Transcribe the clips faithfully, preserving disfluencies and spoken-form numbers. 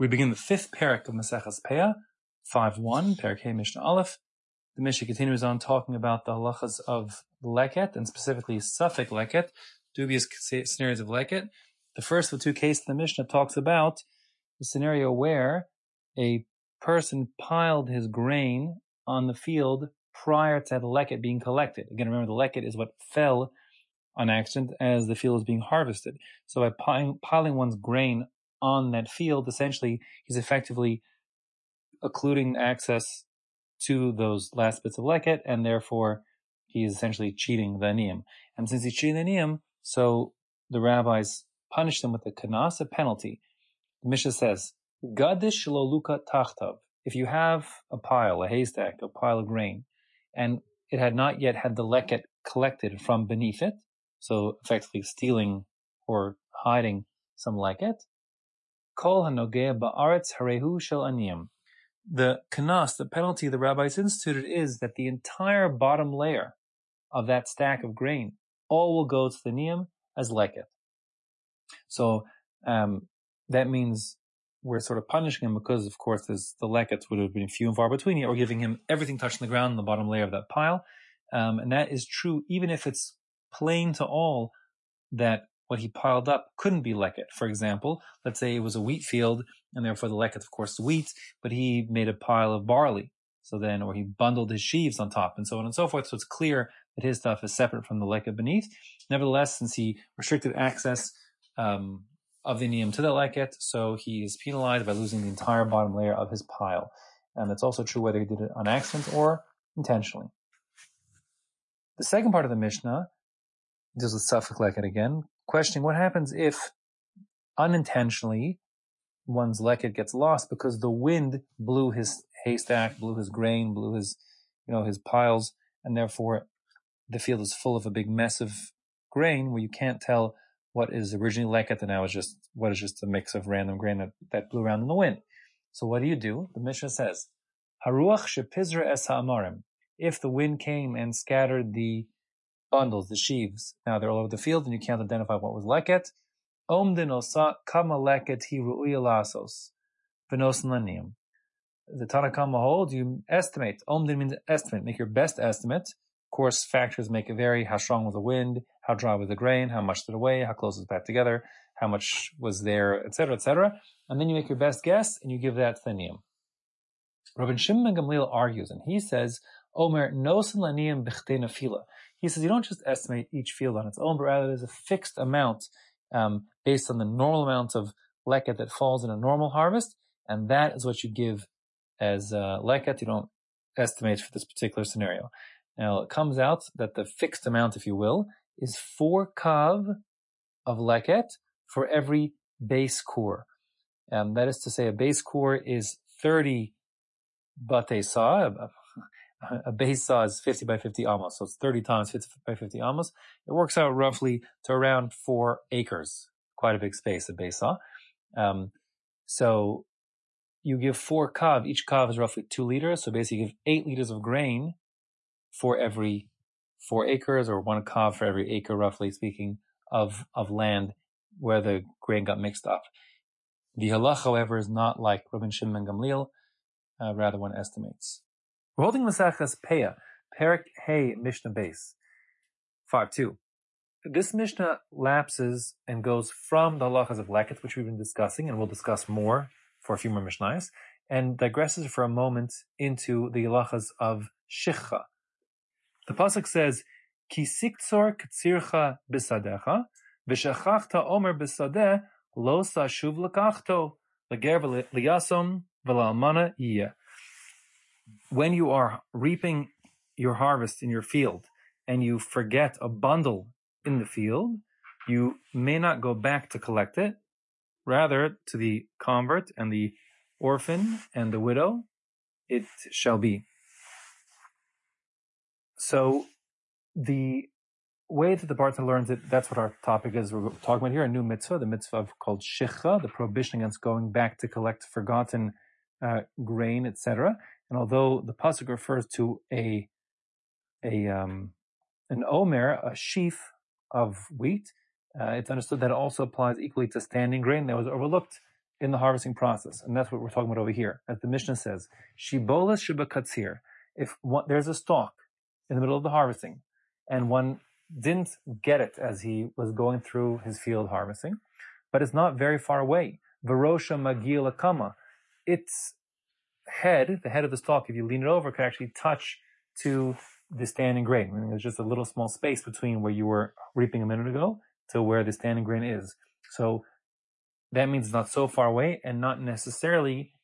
We begin the fifth parak of Maseches Peah, five one, Parak Hey Mishnah Aleph. The Mishnah continues on talking about the halachas of leket, and specifically suffix leket, dubious scenarios of leket. The first of the two cases the Mishnah talks about the scenario where a person piled his grain on the field prior to the leket being collected. Again, remember the leket is what fell on accident as the field was being harvested. So by piling, piling one's grain on that field, essentially he's effectively occluding access to those last bits of leket, and therefore he is essentially cheating the aniyim. And since he's cheating the aniyim, so the rabbis punish them with a kanas, a penalty. The Mishnah says, Gadish lo luka tachtav. If you have a pile, a haystack, a pile of grain, and it had not yet had the leket collected from beneath it, so effectively stealing or hiding some leket, kol hanogeh ba'aretz harehu shel aniyim. The kanas, the penalty the rabbis instituted, is that the entire bottom layer of that stack of grain all will go to the niyam as leket. So um, that means we're sort of punishing him because, of course, there's, the lekets would have been few and far between. Yet we're giving him everything touching the ground in the bottom layer of that pile. Um, and that is true even if it's plain to all that what he piled up couldn't be leket. For example, let's say it was a wheat field, and therefore the leket, of course, is wheat, but he made a pile of barley. So then, or he bundled his sheaves on top, and so on and so forth. So it's clear that his stuff is separate from the leket beneath. Nevertheless, since he restricted access um, of the niyam to the leket, so he is penalized by losing the entire bottom layer of his pile. And that's also true whether he did it on accident or intentionally. The second part of the Mishnah deals with suffix leket again, questioning what happens if unintentionally one's leket gets lost because the wind blew his haystack, blew his grain, blew his, you know, his piles, and therefore the field is full of a big mess of grain where you can't tell what is originally leket and now is just what is just a mix of random grain that, that blew around in the wind. So what do you do? The Mishnah says, Haruach shepizra es ha'amarim. If the wind came and scattered the bundles, the sheaves, now they're all over the field and you can't identify what was leket, omdin osa kama leket hi ru'uya lasos v'nosin laniyam. The Tanna Kama holds you estimate. Omdin means estimate. Make your best estimate. Of course, factors make it vary. How strong was the wind? How dry was the grain? How much did it weigh? How close was it back together? How much was there, et cetera, et cetera. And then you make your best guess and you give that to the niyam. Rabbi Shimon ben Gamliel argues, and he says, Omer nosin laniyam b'chtei nafila. He says you don't just estimate each field on its own, but rather there's a fixed amount um, based on the normal amount of leket that falls in a normal harvest, and that is what you give as uh, leket. You don't estimate for this particular scenario. Now, it comes out that the fixed amount, if you will, is four kav of leket for every base core. Um, that is to say, a base core is thirty batei saw. A, a base saw is fifty by fifty amos, so it's thirty times fifty by fifty amos. It works out roughly to around four acres. Quite a big space, a base saw. Um, so you give four kav. Each kav is roughly two liters, so basically you give eight liters of grain for every four acres, or one kav for every acre, roughly speaking, of, of land where the grain got mixed up. The halach, however, is not like Rabbi Shimon ben Gamliel, uh, rather one estimates. We're holding Maseches Peah, Parak Hey Mishnah Base, five two. This Mishnah lapses and goes from the halachas of leket, which we've been discussing, and we'll discuss more for a few more Mishnayos, and digresses for a moment into the halachas of shichcha. The pasuk says, "Ki siktzor k'tzircha b'sadecha, v'shachachta omer b'sadeh lo sashuv l'kachto l'ger v'liyasom v'la'almana yiyeh." When you are reaping your harvest in your field and you forget a bundle in the field, you may not go back to collect it. Rather, to the convert and the orphan and the widow, it shall be. So the way that the Barta learns it, that's what our topic is. We're talking about here a new mitzvah, the mitzvah of, called shichcha, the prohibition against going back to collect forgotten uh, grain, et cetera. And although the pasuk refers to a a um, an omer, a sheaf of wheat, uh, it's understood that it also applies equally to standing grain that was overlooked in the harvesting process, and that's what we're talking about over here. As the Mishnah says, Shibolas Shubakatzir. If one, there's a stalk in the middle of the harvesting, and one didn't get it as he was going through his field harvesting, but it's not very far away. Varosha Magil Akama. Its head, the head of the stalk, if you lean it over, could actually touch to the standing grain. I mean, there's just a little small space between where you were reaping a minute ago to where the standing grain is. So that means it's not so far away and not necessarily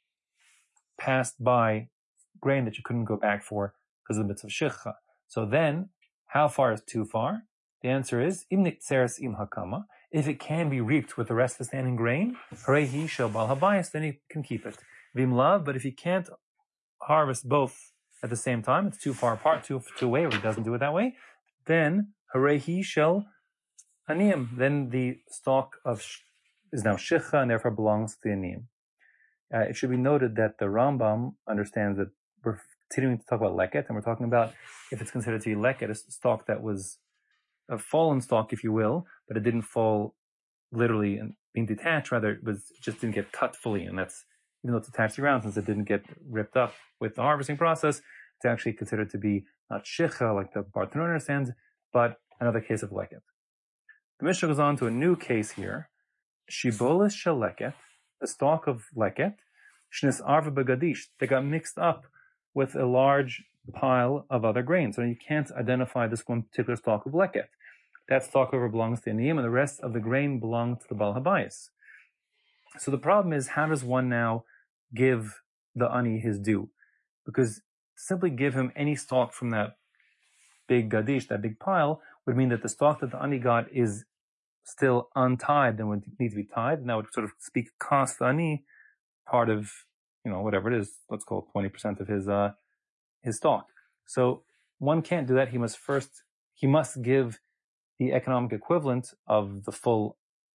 passed by grain that you couldn't go back for because of the mitzvah shicha. So then, how far is too far? The answer is, im niktzeres im hakama. If it can be reaped with the rest of the standing grain, harehi shel bal habayis, then he can keep it. Vim lav, but if he can't harvest both at the same time, it's too far apart, too, too away, or he doesn't do it that way, then harehi shel aniyim, then the stalk of sh- is now shicha and therefore belongs to the aniyim. Uh, it should be noted that the Rambam understands that we're continuing to talk about leket, and we're talking about if it's considered to be leket, a stalk that was a fallen stalk, if you will, but it didn't fall literally and being detached, rather it was it just didn't get cut fully, and that's, even though it's attached to the ground, since it didn't get ripped up with the harvesting process, it's actually considered to be not shicha, like the Bartanur understands, but another case of leket. The Mishnah goes on to a new case here, shibolis shel leket, a stalk of leket, shnis arva begadish, they got mixed up with a large pile of other grain. So you can't identify this one particular stalk of leket. That stalk over belongs to the aniyim, and the rest of the grain belongs to the bal habayis. So the problem is, how does one now give the ani his due? Because to simply give him any stalk from that big gadish, that big pile, would mean that the stalk that the ani got is still untied and would need to be tied, and that would sort of speak cost the ani part of, you know, whatever it is, let's call it twenty percent of his uh his stalk. So one can't do that. He must first, he must give the economic equivalent of the full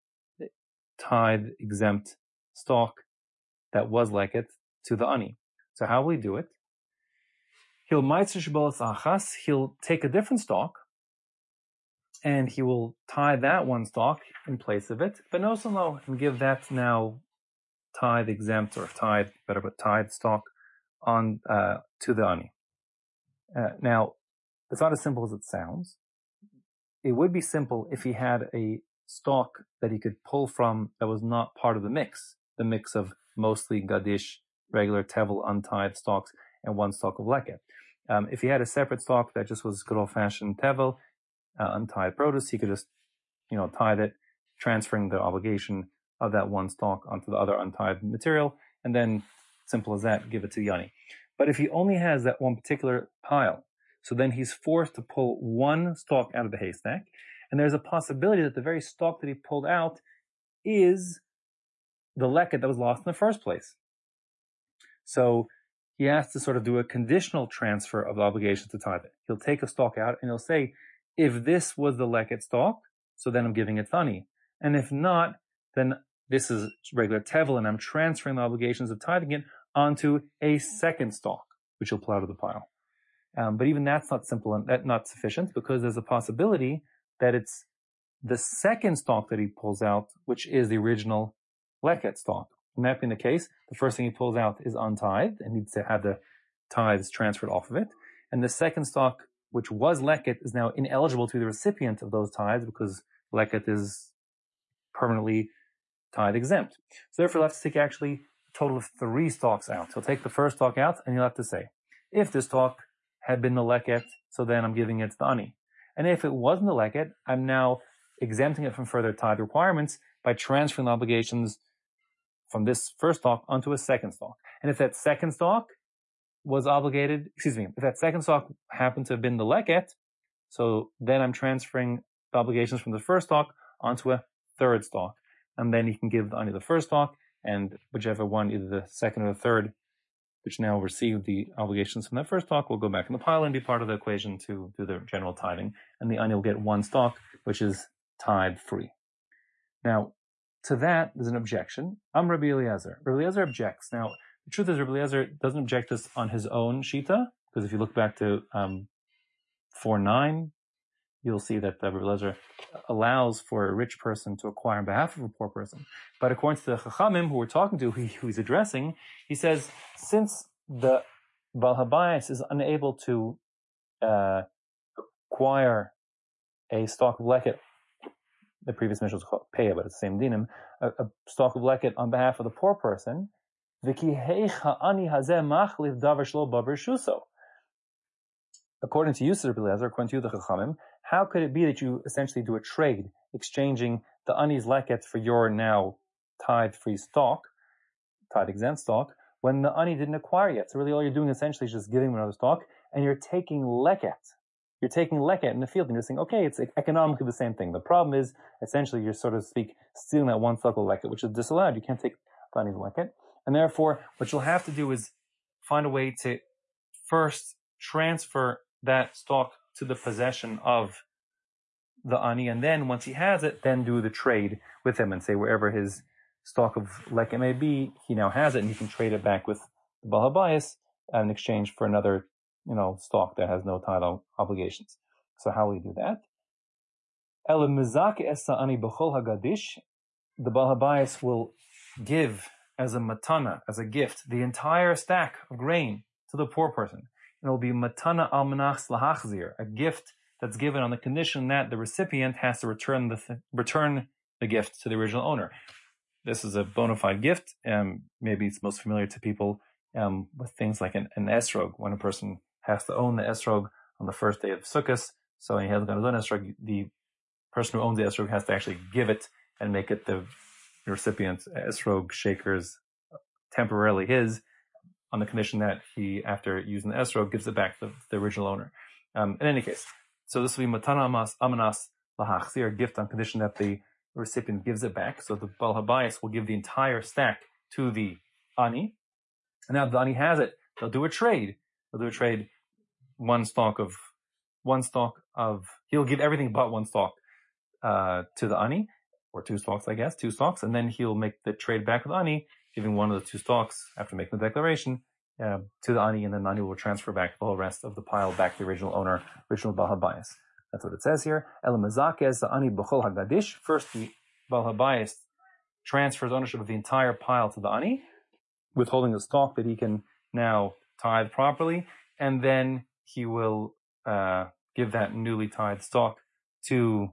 tithe exempt stalk that was like it to the ani. So how will he do it? He'll meitzah shibolas achas, he'll take a different stalk and he will tie that one stalk in place of it, but no solo, and give that now tithe exempt, or tithe, better but tithe stalk on uh, to the ani. Uh, now, it's not as simple as it sounds. It would be simple if he had a stalk that he could pull from that was not part of the mix, the mix of mostly gadish, regular tevel, untied stalks, and one stalk of leket. Um, if he had a separate stalk that just was good old-fashioned tevel, uh, untied produce, he could just, you know, tithe it, transferring the obligation of that one stalk onto the other untied material, and then, simple as that, give it to the ani. But if he only has that one particular pile, so then he's forced to pull one stalk out of the haystack, and there's a possibility that the very stalk that he pulled out is the leket that was lost in the first place. So he has to sort of do a conditional transfer of the obligation to tithe it. He'll take a stalk out and he'll say, if this was the leket stalk, so then I'm giving it to ani. And if not, then this is regular tevel, and I'm transferring the obligations of tithing it onto a second stalk, which he'll pull out of the pile. Um, but even that's not simple and that not sufficient, because there's a possibility that it's the second stalk that he pulls out, which is the original leket stalk. And that being the case, the first thing he pulls out is untithed and needs to have the tithes transferred off of it. And the second stalk, which was leket, is now ineligible to be the recipient of those tithes because leket is permanently tithe exempt. So therefore, he'll have to take actually a total of three stalks out. He'll take the first stalk out and he'll have to say, if this stalk had been the leket, so then I'm giving it to the ani. And if it wasn't the leket, I'm now exempting it from further tithe requirements by transferring the obligations from this first stalk onto a second stalk. And if that second stalk was obligated, excuse me, if that second stalk happened to have been the leket, so then I'm transferring the obligations from the first stalk onto a third stalk. And then you can give the ani the first stalk, and whichever one, either the second or the third, which now receive the obligations from that first stalk, will go back in the pile and be part of the equation to do the general tithing. And the ani will get one stalk, which is tithe free. Now, to that, there's an objection. I'm Rabbi Eliezer. Rabbi Eliezer objects. Now, the truth is, Rabbi Eliezer doesn't object this on his own shita, because if you look back to um, four nine, you'll see that the Rebbe Eliezer allows for a rich person to acquire on behalf of a poor person. But according to the Chachamim who we're talking to, who, who he's addressing, he says, since the Baal Habayis is unable to uh, acquire a stalk of leket, the previous mission was called Peah, but it's the same dinim, a, a stalk of leket on behalf of the poor person, according to Yusuf Eliezer, according to the Chachamim, how could it be that you essentially do a trade, exchanging the ani's leket for your now tithe-free stock, tithe-exempt stock, when the ani didn't acquire yet? So really all you're doing essentially is just giving him another stock, and you're taking leket. You're taking leket in the field, and you're saying, okay, it's economically the same thing. The problem is, essentially, you're, so to speak, stealing that one stock of leket, which is disallowed. You can't take the ani's leket. And therefore, what you'll have to do is find a way to first transfer that stock to the possession of the ani, and then once he has it, then do the trade with him and say wherever his stock of leket may be, he now has it, and he can trade it back with the Baal Habayis in exchange for another, you know, stock that has no title obligations. So how will he do that? El mizak esa ani b'chol hagadish. The Baal Habayis will give as a matana, as a gift, the entire stack of grain to the poor person. And it will be matana al menach lahachzir, a gift that's given on the condition that the recipient has to return the th- return the gift to the original owner. This is a bona fide gift. Um, maybe it's most familiar to people um, with things like an, an esrog, when a person has to own the esrog on the first day of Sukkot. So he hasn't got his own esrog. The person who owns the esrog has to actually give it and make it the recipient's esrog shaker's temporarily his, on the condition that he, after using the esrog, gives it back to the, the original owner. Um, in any case, so this will be matana amas amanas lahachzir, a gift on condition that the recipient gives it back. So the Baal Habayis will give the entire stack to the ani, and now the ani has it. They'll do a trade. They'll do a trade. One stalk of one stalk of he'll give everything but one stalk uh, to the ani, or two stalks, I guess, two stalks, and then he'll make the trade back with the ani, giving one of the two stalks after making the declaration uh, to the ani, and then the ani will transfer back the whole rest of the pile back to the original owner, original Baal Habayis. That's what it says here. El mezakez the ani b'chol hagadish. First, the Baal Habayis transfers ownership of the entire pile to the ani, withholding the stalk that he can now tithe properly, and then he will uh, give that newly tithed stalk to,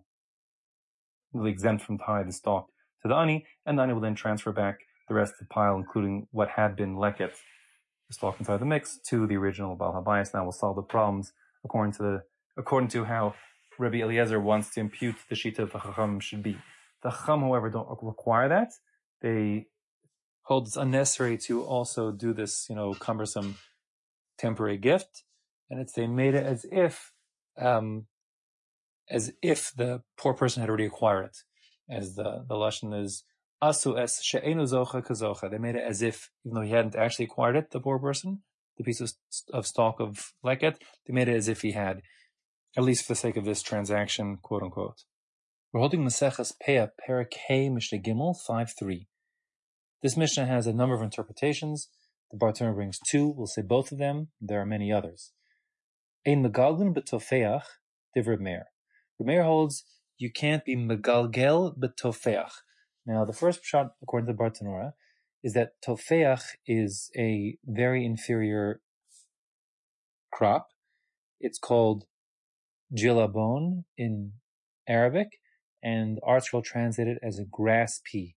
newly exempt from tithe stalk to the ani, and the ani will then transfer back the rest of the pile, including what had been leket, the stalk inside the mix, to the original Baal Habayis. Now we'll solve the problems according to the according to how Rabbi Eliezer wants to impute the shita of the Chacham should be. The Chacham, however, don't require that. They hold it's unnecessary to also do this, you know, cumbersome temporary gift, and it's they made it as if, um, as if the poor person had already acquired it, as the the lashon is asu es she'enu zocha kazocha. They made it as if, even though he hadn't actually acquired it, the poor person, the piece of, of stalk of leket, they made it as if he had, at least for the sake of this transaction, quote unquote. We're holding Maseches Peah, Perek Hey, Mishnah Gimel, five three. This Mishnah has a number of interpretations. The Bartenura brings two. We'll say both of them. There are many others. Ein megalgel betofeach, divrei Meir. Meir holds you can't be megalgel betofeach. Now, the first shot, according to the Bartenura, is that tofeach is a very inferior crop. It's called jilabon in Arabic, and arts will translate it as a grass pea.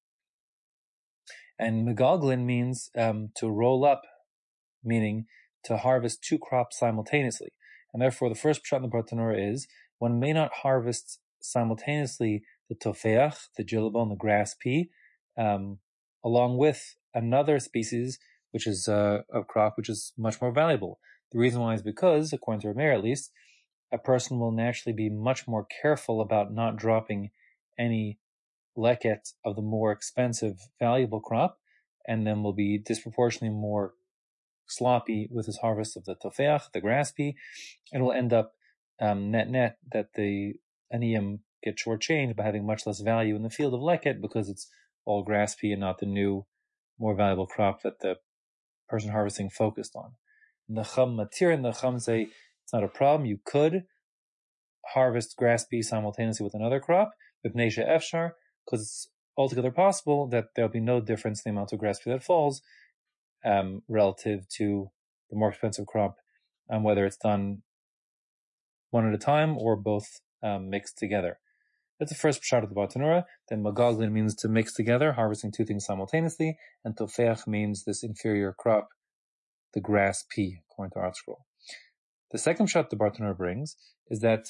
And megalglin means um, to roll up, meaning to harvest two crops simultaneously. And therefore, the first pshat in the Bartenura is one may not harvest simultaneously the tofeach, the jilabon, the grass pea, um, along with another species, which is uh, a crop which is much more valuable. The reason why is because, according to Rameir at least, a person will naturally be much more careful about not dropping any leket of the more expensive, valuable crop, and then will be disproportionately more sloppy with his harvest of the tofeach, the grass pea, and will end up um, net net that the aniyim get shortchanged by having much less value in the field of leket because it's all grass pea and not the new, more valuable crop that the person harvesting focused on. And the chum matir and the chum say it's not a problem. You could harvest grass pea simultaneously with another crop, because it's altogether possible that there'll be no difference in the amount of grass pea that falls um, relative to the more expensive crop, um, whether it's done one at a time or both um, mixed together. That's the first pshat of the Bartanura. Then Magaglin means to mix together, harvesting two things simultaneously, and Tofeach means this inferior crop, the grass pea, according to ArtScroll. The second pshat the Bartanura brings is that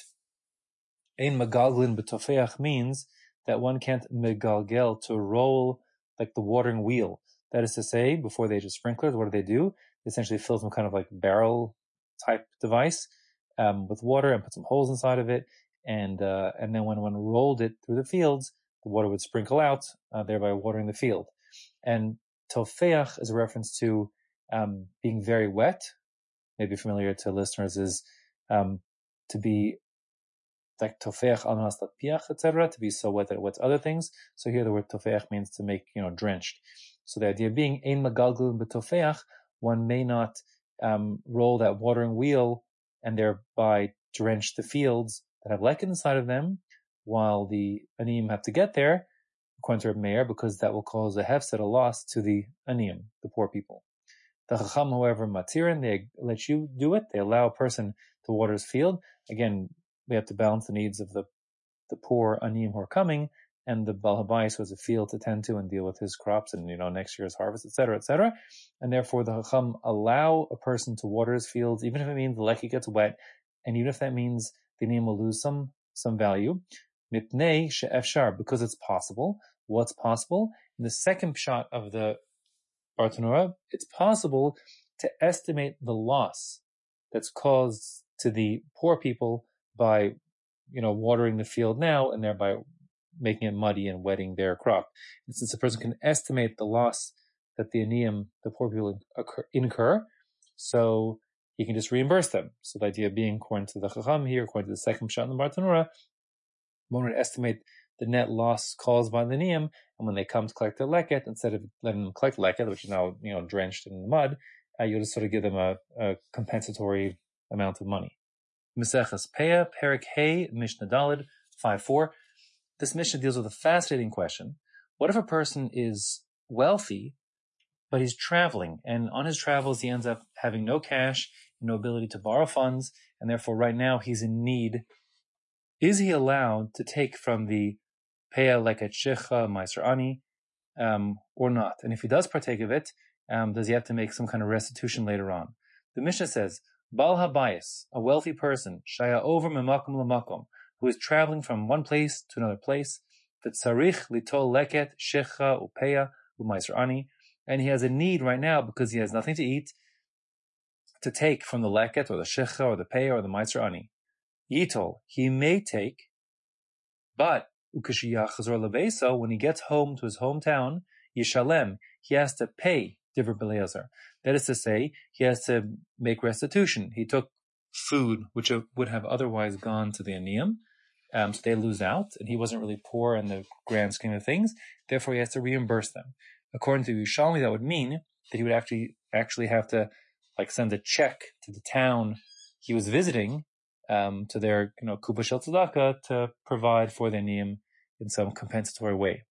Ein Magaglin b'Tofeach means that one can't megalgel, to roll like the watering wheel. That is to say, before they just sprinklers, what do they do? They essentially fill some kind of like barrel type device um, with water and put some holes inside of it. And uh, and then when one rolled it through the fields, the water would sprinkle out, uh, thereby watering the field. And Tofeach is a reference to um, being very wet. Maybe familiar to listeners is um, to be like Tofeach al nas piach, et cetera, to be so wet that it wets other things. So here the word Tofeach means to make, you know, drenched. So the idea being, ein magalgul b'Tofeach, one may not um, roll that watering wheel and thereby drench the fields that have leket inside of them, while the aniyim have to get there, according to Reb Meir, because that will cause a hefset, a loss to the aniyim, the poor people. The chacham, however, matirin, they let you do it. They allow a person to water his field. Again, we have to balance the needs of the the poor aniyim who are coming, and the Baal Habayis who has a field to tend to and deal with his crops and, you know, next year's harvest, et cetera, et cetera. And therefore, the chacham allow a person to water his fields, even if it means the leki gets wet, and even if that means the aniyim will lose some some value. Mipnei she'efshar, because it's possible. What's possible? In the second pshat of the Bartanura, it's possible to estimate the loss that's caused to the poor people by, you know, watering the field now and thereby making it muddy and wetting their crop. And since a person can estimate the loss that the aniyim, the poor people, occur, incur, so he can just reimburse them. So the idea being, according to the Chacham here, according to the second pshat in the Bartanura, one would estimate the net loss caused by the aniyim, and when they come to collect their leket, instead of letting them collect leket, which is now, you know, drenched in the mud, uh, you'll just sort of give them a, a compensatory amount of money. Maseches Peah, Perek Hey, Mishnah Daled, five four. This Mishnah deals with a fascinating question. What if a person is wealthy, but he's traveling, and on his travels he ends up having no cash, no ability to borrow funds, and therefore right now he's in need? Is he allowed to take from the Peah Leket Shecha Meiser Ani, um, or not? And if he does partake of it, um, does he have to make some kind of restitution later on? The Mishnah says, Baal Habayis, a wealthy person, Shaya over Memakom Lamakom, who is traveling from one place to another place, V'tzarich Litol Leket Shecha Upeya Umeiser Ani, and he has a need right now because he has nothing to eat, to take from the Leket or the Shecha or the Peya or the Meiser Ani. Yitol, he may take, but Ukashiyachazor, when he gets home to his hometown, Yishalem, he has to pay Divr B'Eliezer. That is to say, he has to make restitution. He took food which would have otherwise gone to the aniyim, um, so they lose out, and he wasn't really poor in the grand scheme of things. Therefore, he has to reimburse them. According to Yerushalmi, that would mean that he would actually actually have to, like, send a check to the town he was visiting, um, to their, you know, Kuba Shel Tzedakah, to provide for the aniyim in some compensatory way.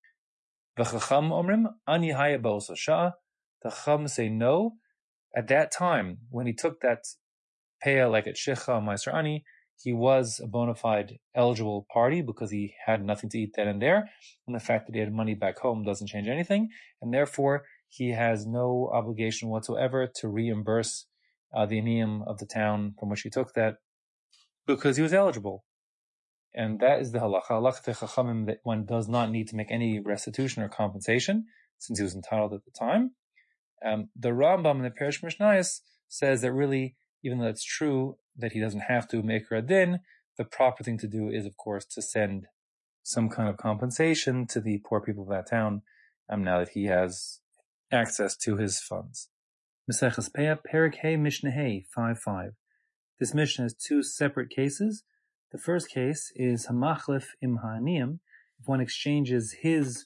V'chacham omrim ani haya ba'oso sha'a. The Chacham say no. At that time, when he took that Peah like at Shecha Meiser Ani, he was a bona fide eligible party because he had nothing to eat then and there, and the fact that he had money back home doesn't change anything, and therefore he has no obligation whatsoever to reimburse uh, the aniyim of the town from which he took that, because he was eligible. And that is the halacha. Halacha te chachamim, that one does not need to make any restitution or compensation, since he was entitled at the time. Um, the Rambam in the Perish Mishnayos says that really, even though it's true that he doesn't have to make a din, the proper thing to do is, of course, to send some kind of compensation to the poor people of that town, um, now that he has access to his funds. Maseches Peah, Perek Hey, Mishnah Hey, five five. This Mishnah has two separate cases. The first case is Hamachlif im Ha'aniyim, if one exchanges his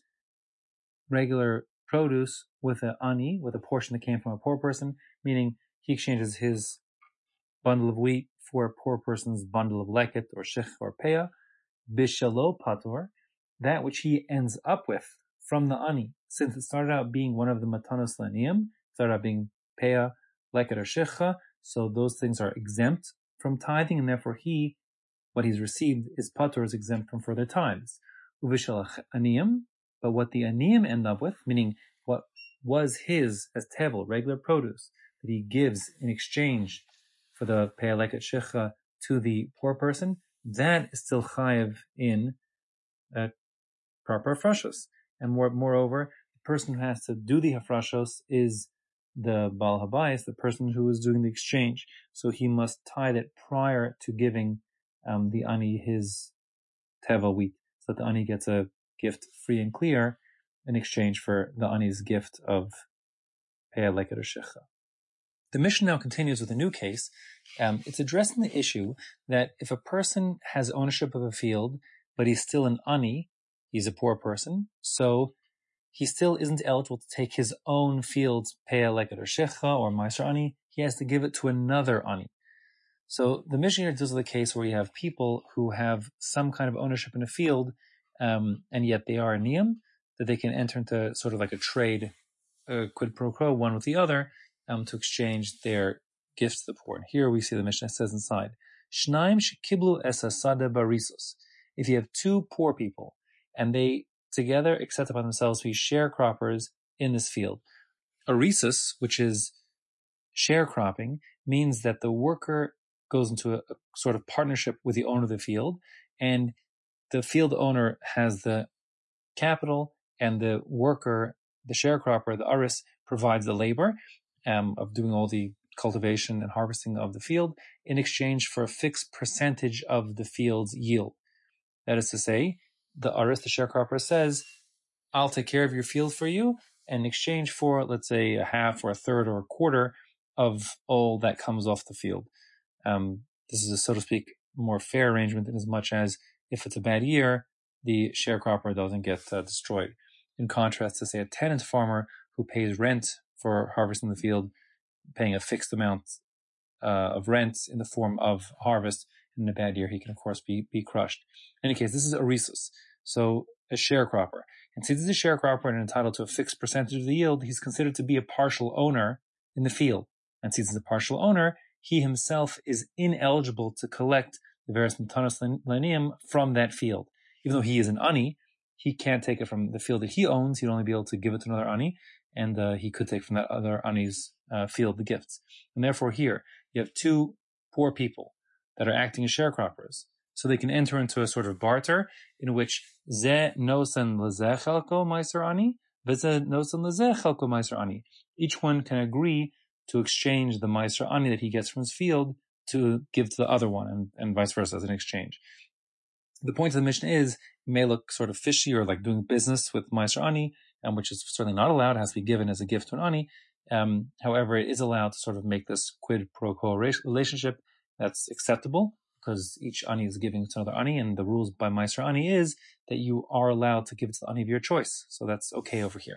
regular produce with an ani, with a portion that came from a poor person, meaning he exchanges his bundle of wheat for a poor person's bundle of leket or shich or peah, bishalo pator, that which he ends up with from the ani, since it started out being one of the matanos laniyim, started out being peah, leket or shicha, so those things are exempt from tithing, and therefore he, what he's received, is pator, is exempt from further tithes. Uvishal aniyim, but what the aniyim end up with, meaning what was his as tevel, regular produce, that he gives in exchange for the peah leket shicha to the poor person, that is still chayiv in uh, proper hafrashos. And more, moreover, the person who has to do the hafrashos is the Baal Habayis, the person who is doing the exchange. So he must tithe it prior to giving um, the ani his teva wheat, so that the ani gets a gift free and clear in exchange for the ani's gift of peah leket or shicha. The Mishnah now continues with a new case. Um, it's addressing the issue that if a person has ownership of a field, but he's still an ani, he's a poor person, so he still isn't eligible to take his own field's peah leket or shicha or meiser ani. He has to give it to another ani. So the Mishnah here deals with a case where you have people who have some kind of ownership in a field, um, and yet they are a niyam, that they can enter into sort of like a trade, a quid pro quo, one with the other, um, to exchange their gifts to the poor. And here we see the Mishnah says inside, Shnaim shekiblu es hasada barisos. If you have two poor people, and they together accept upon themselves to be sharecroppers in this field. A risus, which is sharecropping, means that the worker goes into a, a sort of partnership with the owner of the field, and the field owner has the capital, and the worker, the sharecropper, the aris, provides the labor um, of doing all the cultivation and harvesting of the field in exchange for a fixed percentage of the field's yield. That is to say, the aris, the sharecropper, says, I'll take care of your field for you, and in exchange for, let's say, a half or a third or a quarter of all that comes off the field. Um, this is a, so to speak, more fair arrangement in as much as if it's a bad year, the sharecropper doesn't get uh, destroyed. In contrast to, say, a tenant farmer who pays rent for harvesting the field, paying a fixed amount uh, of rent in the form of harvest. In a bad year, he can, of course, be, be crushed. In any case, this is a risus, so a sharecropper. And since he's a sharecropper and entitled to a fixed percentage of the yield, he's considered to be a partial owner in the field. And since he's a partial owner, he himself is ineligible to collect the various matanos laniyim from that field. Even though he is an ani, he can't take it from the field that he owns. He'd only be able to give it to another ani, and uh, he could take from that other ani's uh, field the gifts. And therefore here, you have two poor people that are acting as sharecroppers. So they can enter into a sort of barter in which ze nosan lezeh chelko meiser ani, veze nosan lezeh chelko meiser ani. Each one can agree to exchange the meiser ani that he gets from his field to give to the other one, and, and vice versa as an exchange. The point of the Mishnah is, it may look sort of fishy or like doing business with meiser ani, um, which is certainly not allowed, it has to be given as a gift to an ani. Um, however, it is allowed to sort of make this quid pro quo relationship that's acceptable, because each ani is giving to another ani, and the rules by meiser ani is that you are allowed to give it to the ani of your choice. So that's okay over here.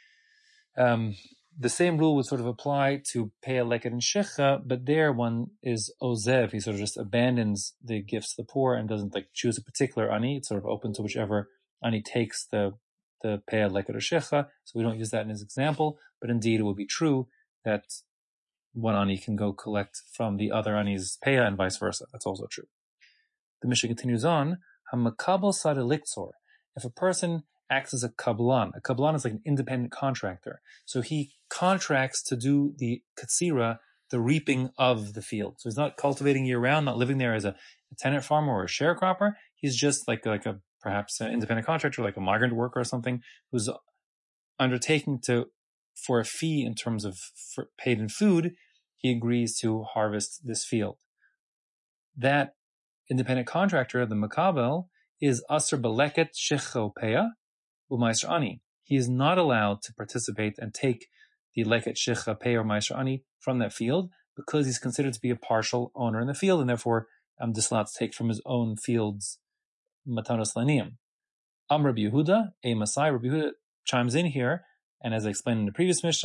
Um, the same rule would sort of apply to peah leket and shicha, but there one is ozev. He sort of just abandons the gifts to the poor and doesn't like choose a particular ani. It's sort of open to whichever ani takes the the peah leket or shicha. So we don't use that in his example, but indeed it would be true that one ani can go collect from the other ani's peah and vice versa. That's also true. The Mishnah continues on, hamakabel sadeliksor. If a person acts as a kabbalan, a kabbalan is like an independent contractor. So he contracts to do the katsira, the reaping of the field. So he's not cultivating year round, not living there as a, a tenant farmer or a sharecropper. He's just like, like a, perhaps an independent contractor, like a migrant worker or something, who's undertaking to, for a fee in terms of paid in food, he agrees to harvest this field. That independent contractor, the makabel, is aser beleket shicho peah u'meiser ani. He is not allowed to participate and take the leket shicha peah or meiser ani from that field, because he's considered to be a partial owner in the field, and therefore um, disallowed to take from his own field's matanos laniyim. Am Rabbi Yehuda, a Masai, Rabbi Yehuda chimes in here, and as I explained in the previous Mishnah,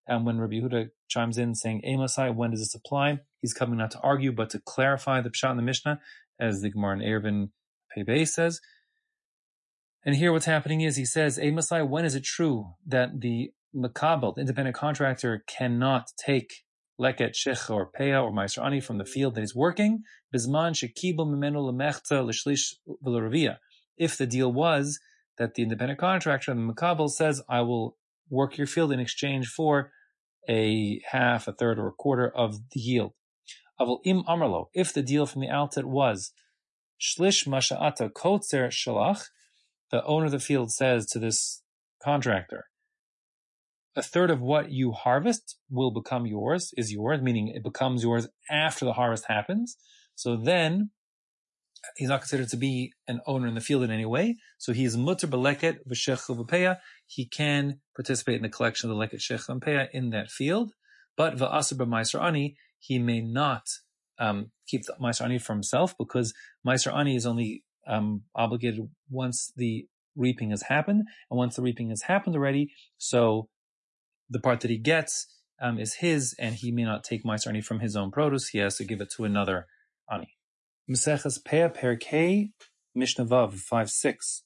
And when Rabbi Yehuda chimes in saying, Emasai, when does this apply? He's coming not to argue, but to clarify the Pshat in the Mishnah, as the Gemara in Eruvin Pei says. And here what's happening is, he says, Emasai, when is it true that the Makabel, the independent contractor, cannot take leket, shecha, or peah, or meiser ani from the field that he's working? Bizman shekibel mimenu lemechta l'shlish v'leravia. If the deal was that the independent contractor, the Makabel, says, I will work your field in exchange for a half, a third, or a quarter of the yield. Aval im amarlo, if the deal from the outset was shlish masha'ata kotzer shalach, the owner of the field says to this contractor, a third of what you harvest will become yours, is yours, meaning it becomes yours after the harvest happens. So then he's not considered to be an owner in the field in any way. So he is mutter beleket v'shech v'peah. He can participate in the collection of the leket, shech, and peah in that field. But v'aser b'meiser ani, he may not um, keep the meiser ani for himself, because meiser ani is only um, obligated once the reaping has happened, and once the reaping has happened already, so the part that he gets um, is his, and he may not take meiser ani from his own produce. He has to give it to another ani. Maseches Peah Perkei Mishnah Vav five six.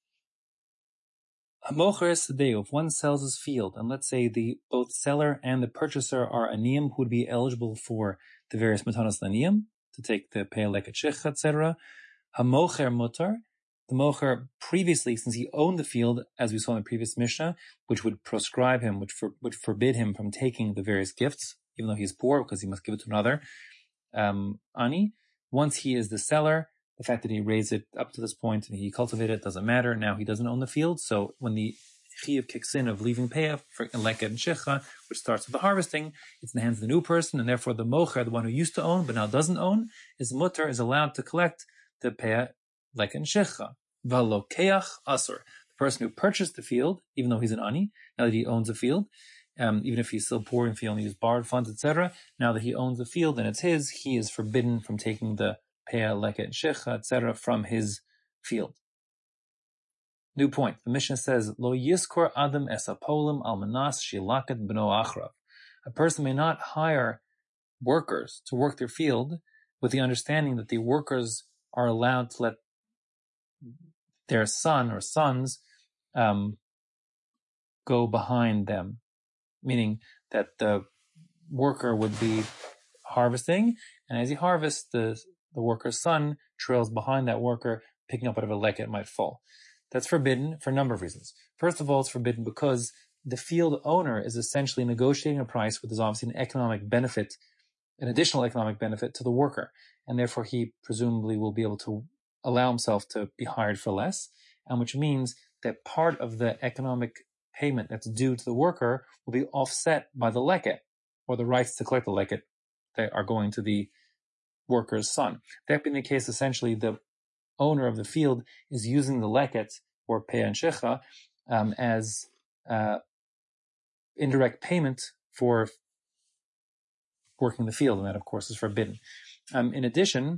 Hamocher Sadeo, if one sells his field, and let's say the both seller and the purchaser are aniyim who would be eligible for the various matanos aniyim, to take the peah, leket, shech, et cetera. Hamocher mutar, the mocher previously, since he owned the field, as we saw in the previous Mishnah, which would proscribe him, which for, would forbid him from taking the various gifts, even though he's poor, because he must give it to another um, ani. Once he is the seller, the fact that he raised it up to this point and he cultivated it doesn't matter. Now he doesn't own the field. So when the chiyuv kicks in of leaving peah for leket and shecha, which starts with the harvesting, it's in the hands of the new person, and therefore the mocher, the one who used to own but now doesn't own, his mutter is allowed to collect the peah, leket, and shecha. V'lokeach asur, the person who purchased the field, even though he's an ani, now that he owns a field, um, even if he's still poor, if he only used borrowed funds, et cetera, now that he owns the field and it's his, he is forbidden from taking the peah, leket, shecha, et cetera from his field. New point. The Mishnah says, Lo yiskor adam esapolim almanas shilaket b'no achrav. A person may not hire workers to work their field with the understanding that the workers are allowed to let their son or sons um, go behind them, meaning that the worker would be harvesting, and as he harvests, the the worker's son trails behind that worker, picking up whatever leket might fall. That's forbidden for a number of reasons. First of all, it's forbidden because the field owner is essentially negotiating a price where there's obviously an economic benefit, an additional economic benefit to the worker, and therefore he presumably will be able to allow himself to be hired for less, and which means that part of the economic payment that's due to the worker will be offset by the leket, or the rights to collect the leket that are going to the worker's son. That being the case, essentially the owner of the field is using the leket, or peah and shecha, um, as uh, indirect payment for working the field, and that of course is forbidden. Um, in addition,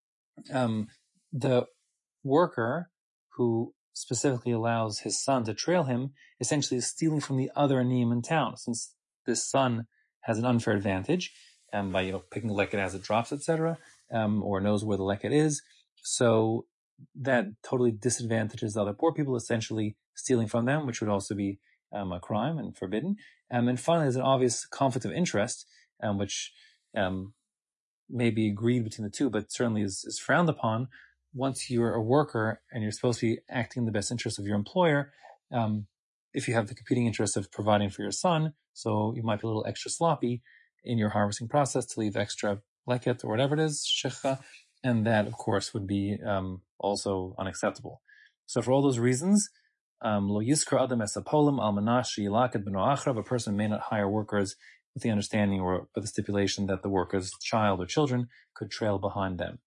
um, the worker who specifically allows his son to trail him essentially is stealing from the other aniyim in town, since this son has an unfair advantage um, by you know picking the leket as it drops, et cetera, um, or knows where the leket is. So that totally disadvantages the other poor people, essentially stealing from them, which would also be um, a crime and forbidden. Um, and finally, there's an obvious conflict of interest, um, which um, may be agreed between the two, but certainly is, is frowned upon. Once you're a worker and you're supposed to be acting in the best interest of your employer, um, if you have the competing interest of providing for your son, so you might be a little extra sloppy in your harvesting process to leave extra leket or whatever it is, shecha, and that, of course, would be um, also unacceptable. So for all those reasons, um, lo yiskar adam esapolim almanash yilaket b'no achrav, a person may not hire workers with the understanding or with the stipulation that the worker's child or children could trail behind them.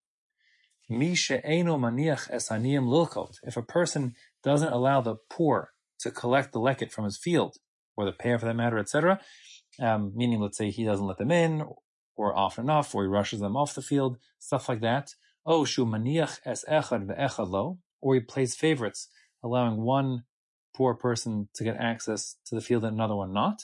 Mi she'eino maniach es aniyim lilkot, if a person doesn't allow the poor to collect the leket from his field, or the peah for that matter, et cetera, um, meaning, let's say, he doesn't let them in, or often enough, or he rushes them off the field, stuff like that. Oh, shu maniach es echad ve'echad lo, or he plays favorites, allowing one poor person to get access to the field and another one not.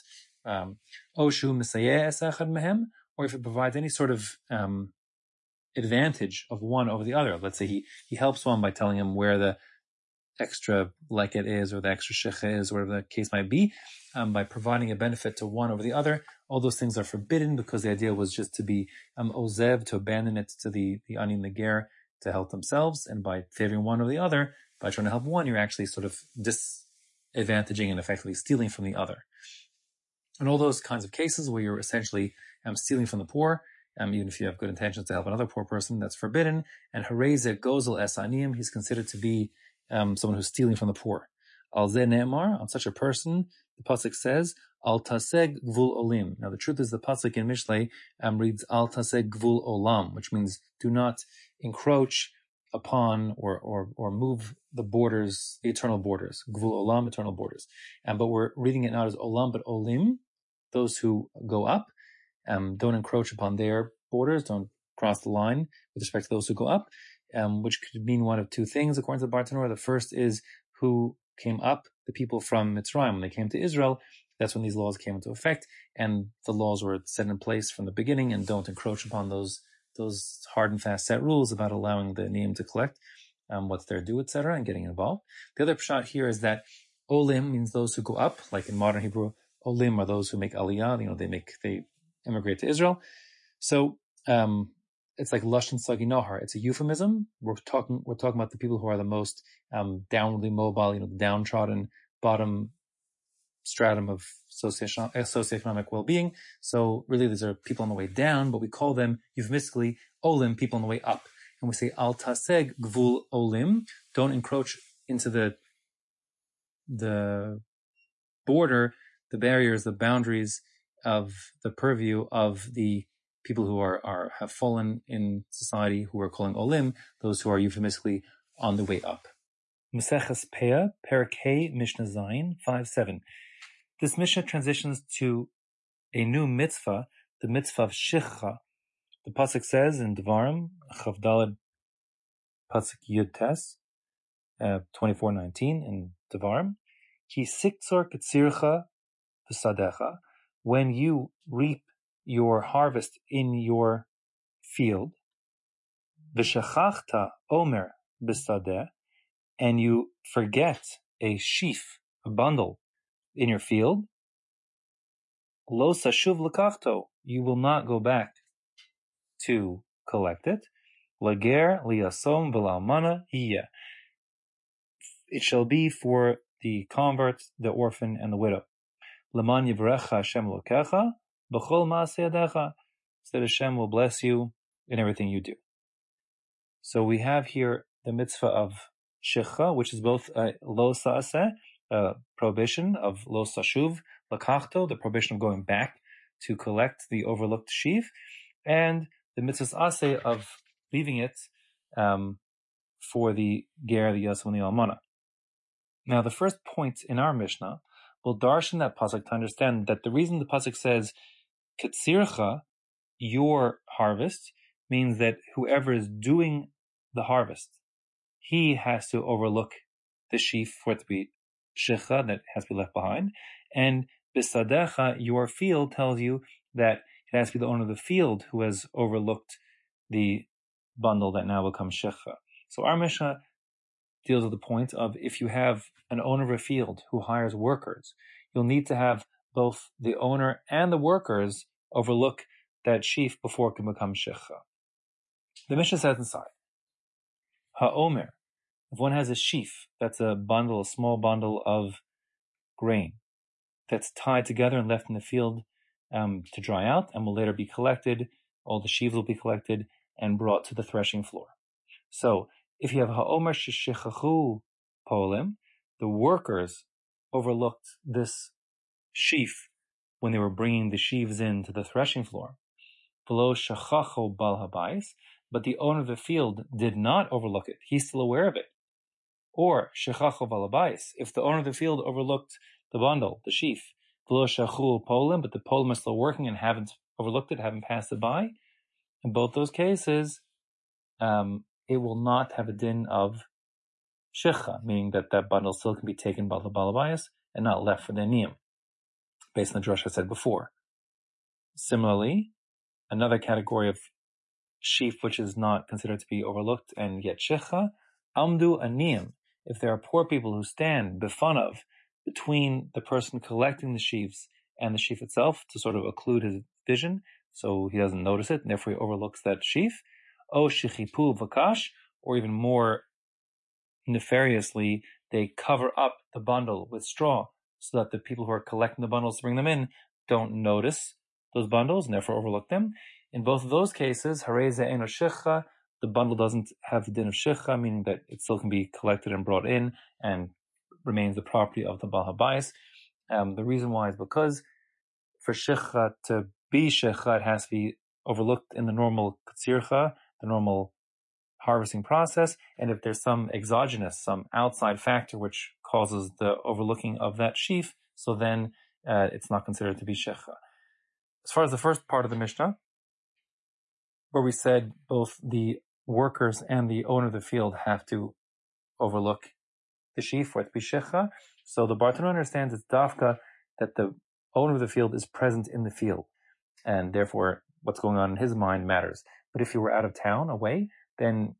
um, Oshu Misayeh es echad mehem, or if it provides any sort of um, advantage of one over the other. Let's say he, he helps one by telling him where the extra leket is or the extra shecha is, whatever the case might be, um, by providing a benefit to one over the other. All those things are forbidden because the idea was just to be um, ozev, to abandon it to the, the ani and the ger to help themselves, and by favoring one over the other, by trying to help one, you're actually sort of disadvantaging and effectively stealing from the other. And all those kinds of cases where you're essentially um, stealing from the poor, um, even if you have good intentions to help another poor person, that's forbidden. And hareze gozel es aniyim, he's considered to be um, someone who's stealing from the poor. Al ze ne'emar, on such a person, the pasuk says, al taseg gvul olim. Now the truth is the pasuk in Mishlei um, reads al taseg gvul olam, which means do not encroach upon or or or move the borders, the eternal borders. Gvul olam, eternal borders. Um, but we're reading it not as olam, but olim, those who go up. Um, don't encroach upon their borders, don't cross the line with respect to those who go up, um, which could mean one of two things, according to the Bartanura. The first is who came up, the people from Mitzrayim. When they came to Israel, that's when these laws came into effect, and the laws were set in place from the beginning, and don't encroach upon those those hard and fast set rules about allowing the Ne'im to collect um, what's their due, et cetera, and getting involved. The other pshat here is that olim means those who go up, like in modern Hebrew, olim are those who make aliyah, you know, they make, they immigrate to Israel. So, um, it's like Lashon Sagi Nohar. It's a euphemism. We're talking, we're talking about the people who are the most, um, downwardly mobile, you know, the downtrodden bottom stratum of socioeconomic well-being. So really these are people on the way down, but we call them euphemistically olim, people on the way up. And we say al taseg gvul olim, don't encroach into the, the border, the barriers, the boundaries of the purview of the people who are, are have fallen in society, who are calling olim, those who are euphemistically on the way up. Maseches Peah, Perek Hey, Mishnah Zayin, five seven. This Mishnah transitions to a new mitzvah, the mitzvah of Shichcha. The pasuk says in Devarim, Chav Daled pasuk Yud Tes, uh, twenty-four nineteen in Devarim, Ki siktzor ketzircha v'sadecha, when you reap your harvest in your field, v'shachachta omer b'sadeh, and you forget a sheaf, a bundle in your field, lo sashuv lekachto, you will not go back to collect it. Lager liasom v'la'almana hiyeh, it shall be for the convert, the orphan, and the widow. L'man yivrecha Hashem lokecha b'chol ma'aseh yadecha, so that Hashem will bless you in everything you do. So we have here the mitzvah of Shichcha, which is both a lo sa'aseh, a prohibition of lo sashuv lakachto, the prohibition of going back to collect the overlooked sheaf, and the mitzvah aseh of leaving it um, for the ger, the yasum, the almana. Now, the first point in our Mishnah will darshan that pasuk to understand that the reason the pasuk says ketzircha, your harvest, means that whoever is doing the harvest, he has to overlook the sheaf for it to be shichcha, that has to be left behind. And bisadecha, your field, tells you that it has to be the owner of the field who has overlooked the bundle that now becomes shichcha. So our Mishnah deals with the point of, if you have an owner of a field who hires workers, you'll need to have both the owner and the workers overlook that sheaf before it can become shichcha. The Mishnah says inside, ha'omer, if one has a sheaf, that's a bundle, a small bundle of grain, that's tied together and left in the field um, to dry out, and will later be collected, all the sheaves will be collected and brought to the threshing floor. So, if you have ha'omer sheshichachu polim, the workers overlooked this sheaf when they were bringing the sheaves in to the threshing floor. V'lo shachacho bal habayis, but the owner of the field did not overlook it. He's still aware of it. Or shechacho bal habayis, if the owner of the field overlooked the bundle, the sheaf, v'lo shachu polim, but the polim are still working and haven't overlooked it, haven't passed it by. In both those cases, um, it will not have a din of shichcha, meaning that that bundle still can be taken by the balabayas and not left for the niyam. based on the drush I said before. Similarly, another category of sheaf which is not considered to be overlooked and yet shecha, amdu aniyim, if there are poor people who stand bifanav, between the person collecting the sheaves and the sheaf itself to sort of occlude his vision, so he doesn't notice it, and therefore he overlooks that sheaf, o shichipu vakash, or even more nefariously, they cover up the bundle with straw so that the people who are collecting the bundles to bring them in don't notice those bundles and therefore overlook them. In both of those cases, hareze eno shecha, the bundle doesn't have the din of shecha, meaning that it still can be collected and brought in and remains the property of the Baal HaBayis. Um, the reason why is because for shecha to be shecha, it has to be overlooked in the normal katsircha, the normal harvesting process, and if there's some exogenous, some outside factor which causes the overlooking of that sheaf, so then uh, it's not considered to be shecha. As far as the first part of the Mishnah, where we said both the workers and the owner of the field have to overlook the sheaf for it to be shecha, so the Bartanura understands it's dafka that the owner of the field is present in the field, and therefore what's going on in his mind matters. But if you were out of town, away, then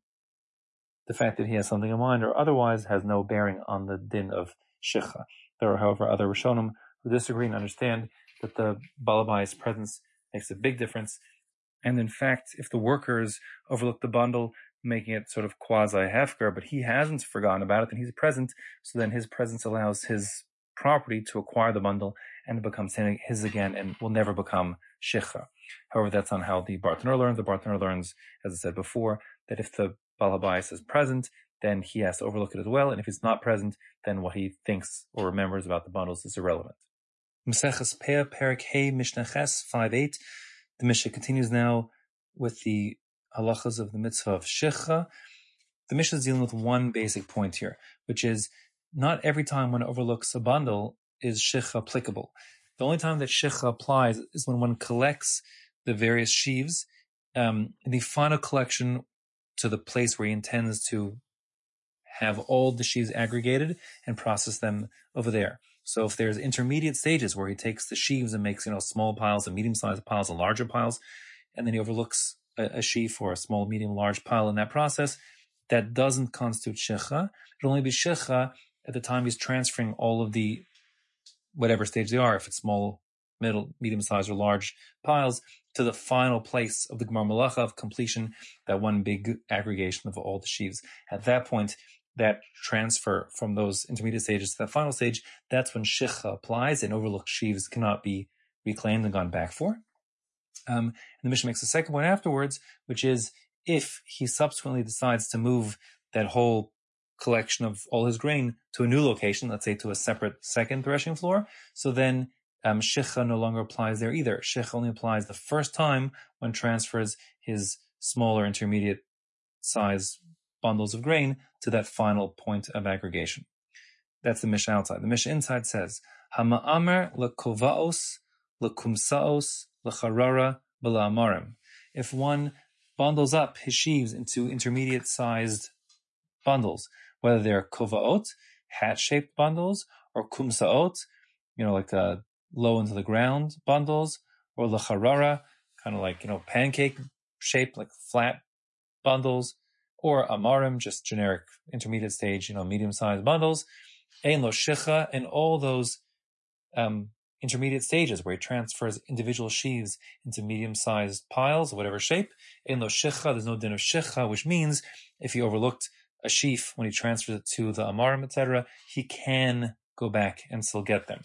the fact that he has something in mind or otherwise has no bearing on the din of shecha. There are, however, other Rishonim who disagree and understand that the Baal HaBayis presence makes a big difference. And in fact, if the workers overlook the bundle, making it sort of quasi-hefker, but he hasn't forgotten about it, then he's present, so then his presence allows his property to acquire the bundle and it becomes his again and will never become shecha. However, that's not how the Bartanura learns. The Bartanura learns, as I said before, that if the Baal HaBayis is present, then he has to overlook it as well, and if he's not present, then what he thinks or remembers about the bundles is irrelevant. Maseches Peah, Perek Hey, Mishnah Ches, five eight. The Mishnah continues now with the halachas of the mitzvah of shecha. The Mishnah is dealing with one basic point here, which is not every time one overlooks a bundle is shecha applicable. The only time that shecha applies is when one collects the various sheaves um, in the final collection to the place where he intends to have all the sheaves aggregated and process them over there. So if there's intermediate stages where he takes the sheaves and makes, you know, small piles and medium-sized piles and larger piles, and then he overlooks a, a sheaf or a small, medium, large pile in that process, that doesn't constitute shecha. It'll only be shecha at the time he's transferring all of the, whatever stage they are, if it's small, middle, medium-sized, or large piles, to the final place of the Gemar Malacha of completion, that one big aggregation of all the sheaves. At that point, that transfer from those intermediate stages to that final stage, that's when shecha applies, and overlooked sheaves cannot be reclaimed and gone back for. Um, and the Mishnah makes a second point afterwards, which is if he subsequently decides to move that whole collection of all his grain to a new location, let's say to a separate second threshing floor, so then um, shecha no longer applies there either. Shecha only applies the first time one transfers his smaller intermediate size bundles of grain to that final point of aggregation. That's the Mishnah outside. The Mishnah inside says, Hama'amer lekovaos, lekumsaos, lecharara, bela'amarim. If one bundles up his sheaves into intermediate-sized bundles, whether they're kovaot, hat-shaped bundles, or kumsaot, you know, like uh, low into the ground bundles, or lecharara, kind of like, you know, pancake-shaped, like flat bundles, or amarim, just generic intermediate stage, you know, medium-sized bundles, ein lo shecha, and all those um, intermediate stages where he transfers individual sheaves into medium-sized piles, of whatever shape, ein lo shecha, there's no din of shecha, which means if he overlooked a sheaf when he transfers it to the amarim, et cetera, he can go back and still get them.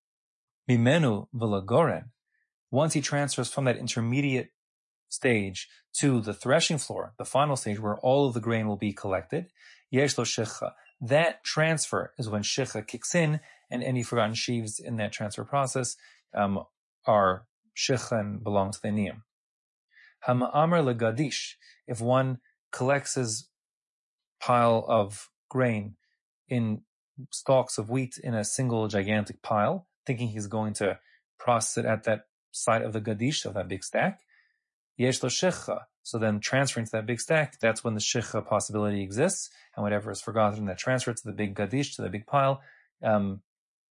Mimenu v'lagoren, once he transfers from that intermediate stage to the threshing floor, the final stage where all of the grain will be collected, yesh lo shecha, that transfer is when shecha kicks in, and any forgotten sheaves in that transfer process um, are shecha and belong to the niyam. Hama'amer legadish, if one collects his pile of grain in stalks of wheat in a single gigantic pile, thinking he's going to process it at that site of the gadish, of that big stack, yesh lo shecha, so then transferring to that big stack, that's when the shecha possibility exists, and whatever is forgotten in that transfer to the big gadish, to the big pile, um,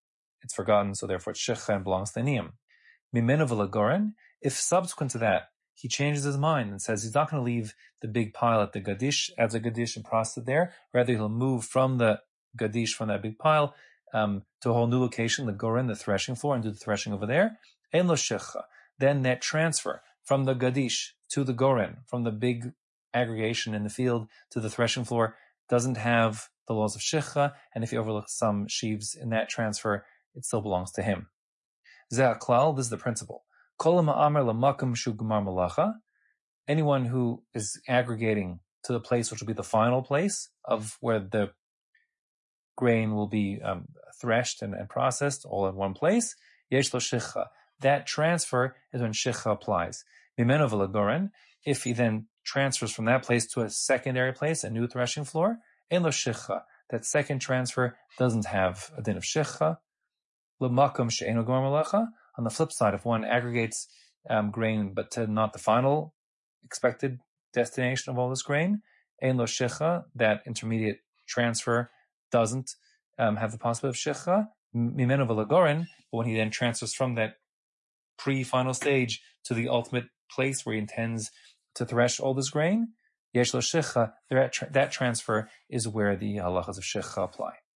it's forgotten, so therefore it's Shechcha and belongs to the Niyam. Mimenu v'lagoren, if subsequent to that, he changes his mind and says he's not going to leave the big pile at the Gadish, adds a Gadish and process it there, rather he'll move from the Gadish, from that big pile, um, to a whole new location, the Goren, the threshing floor, and do the threshing over there. Ein lo Shechcha. Then that transfer from the Gadish to the Goren, from the big aggregation in the field to the threshing floor, doesn't have the laws of Shechcha, and if he overlooks some sheaves in that transfer, it still belongs to him. Zeh klal, this is the principle. Kol ma'amer l'makom shu gemar malacha. Anyone who is aggregating to the place which will be the final place of where the grain will be um, threshed and, and processed all in one place, yesh lo shechcha. That transfer is when shechcha applies. Mimenu v'lagoren, if he then transfers from that place to a secondary place, a new threshing floor, ein lo shechcha. That second transfer doesn't have a din of shechcha. L'makom she'eino gemar malacha. On the flip side, if one aggregates um, grain but to not the final expected destination of all this grain, ein lo shechcha, that intermediate transfer doesn't um, have the possibility of shechcha. Mimenu v'lagoren, but when he then transfers from that pre-final stage to the ultimate place where he intends to thresh all this grain, yesh lo shechcha, that transfer is where the halachas of shechcha apply.